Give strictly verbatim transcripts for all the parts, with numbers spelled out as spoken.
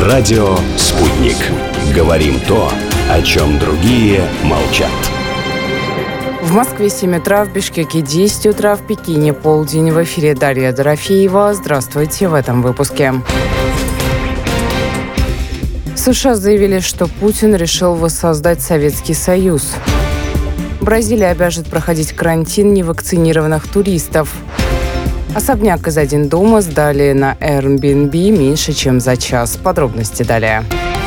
Радио «Спутник». Говорим то, о чем другие молчат. В Москве семь утра, в Бишкеке десять утра, в Пекине полдень. В эфире Дарья Дорофеева. Здравствуйте в этом выпуске. США заявили, что Путин решил воссоздать Советский Союз. Бразилия обяжет проходить карантин невакцинированных туристов. Особняк из «Один дома» сдали на Airbnb меньше, чем за час. Подробности далее.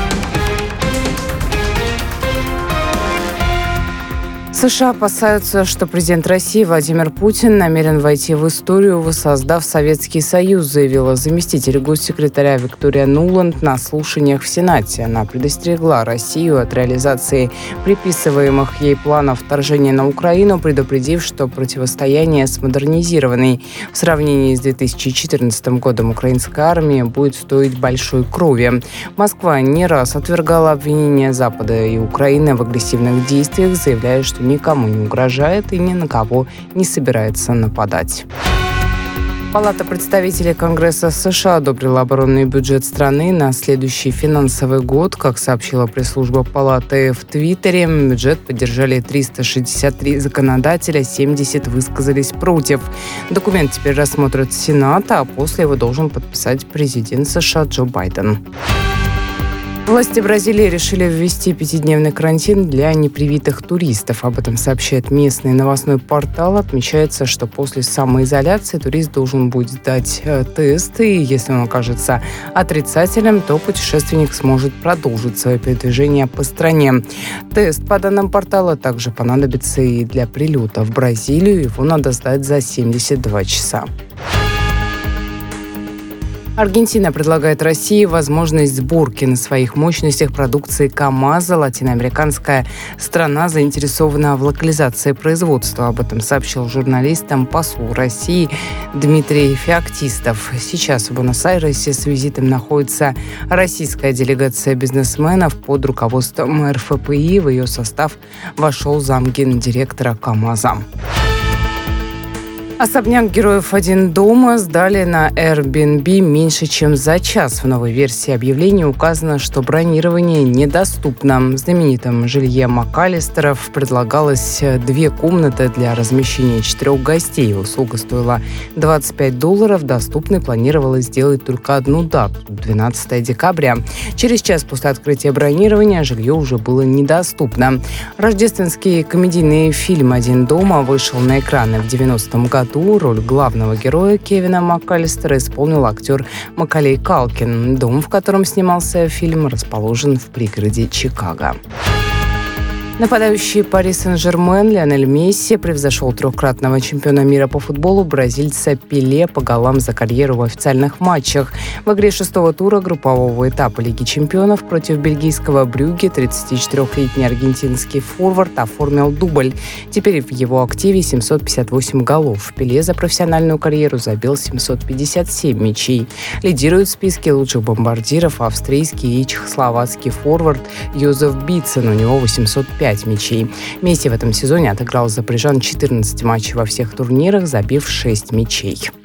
США опасаются, что президент России Владимир Путин намерен войти в историю, воссоздав Советский Союз, заявила заместитель госсекретаря Виктория Нуланд на слушаниях в Сенате. Она предостерегла Россию от реализации приписываемых ей планов вторжения на Украину, предупредив, что противостояние с модернизированной в сравнении с две тысячи четырнадцатым годом украинской армией будет стоить большой крови. Москва не раз отвергала обвинения Запада и Украины в агрессивных действиях, заявляя, что никому не угрожает и ни на кого не собирается нападать. Палата представителей Конгресса США одобрила оборонный бюджет страны на следующий финансовый год. Как сообщила пресс-служба Палаты в Твиттере, бюджет поддержали триста шестьдесят три законодателя, семьдесят высказались против. Документ теперь рассмотрит Сенат, а после его должен подписать президент США Джо Байден. Власти Бразилии решили ввести пятидневный карантин для непривитых туристов. Об этом сообщает местный новостной портал. Отмечается, что после самоизоляции турист должен будет сдать э, тест, и если он окажется отрицательным, то путешественник сможет продолжить свое передвижение по стране. Тест, по данным портала, также понадобится и для прилета в Бразилию. Его надо сдать за семьдесят два часа. Аргентина предлагает России возможность сборки на своих мощностях продукции КАМАЗа. Латиноамериканская страна заинтересована в локализации производства. Об этом сообщил журналистам посол России Дмитрий Феоктистов. Сейчас в Буэнос-Айресе с визитом находится российская делегация бизнесменов под руководством эр эф пэ и. В ее состав вошел замгендиректора КАМАЗа. Особняк героев «Один дома» сдали на Airbnb меньше, чем за час. В новой версии объявления указано, что бронирование недоступно. В знаменитом жилье МакАлистеров предлагалось две комнаты для размещения четырех гостей. Услуга стоила двадцать пять долларов. Доступной планировалось сделать только одну дату – двенадцатого декабря. Через час после открытия бронирования жилье уже было недоступно. Рождественский комедийный фильм «Один дома» вышел на экраны в девяностом году. Роль главного героя Кевина МакАлистера исполнил актер Маколей Калкин. Дом, в котором снимался фильм, расположен в пригороде Чикаго. Нападающий Пари Сен-Жермен Лионель Месси превзошел трехкратного чемпиона мира по футболу бразильца Пеле по голам за карьеру в официальных матчах. В игре шестого тура группового этапа Лиги чемпионов против бельгийского Брюгге тридцатичетырёхлетний аргентинский форвард оформил дубль. Теперь в его активе семьсот пятьдесят восемь голов. Пеле за профессиональную карьеру забил семьсот пятьдесят семь мячей. Лидирует в списке лучших бомбардиров австрийский и чехословацкий форвард Йозеф Бицен. У него восемьсот пять мячей. Месси в этом сезоне отыграл за парижан четырнадцать матчей во всех турнирах, забив шесть мячей.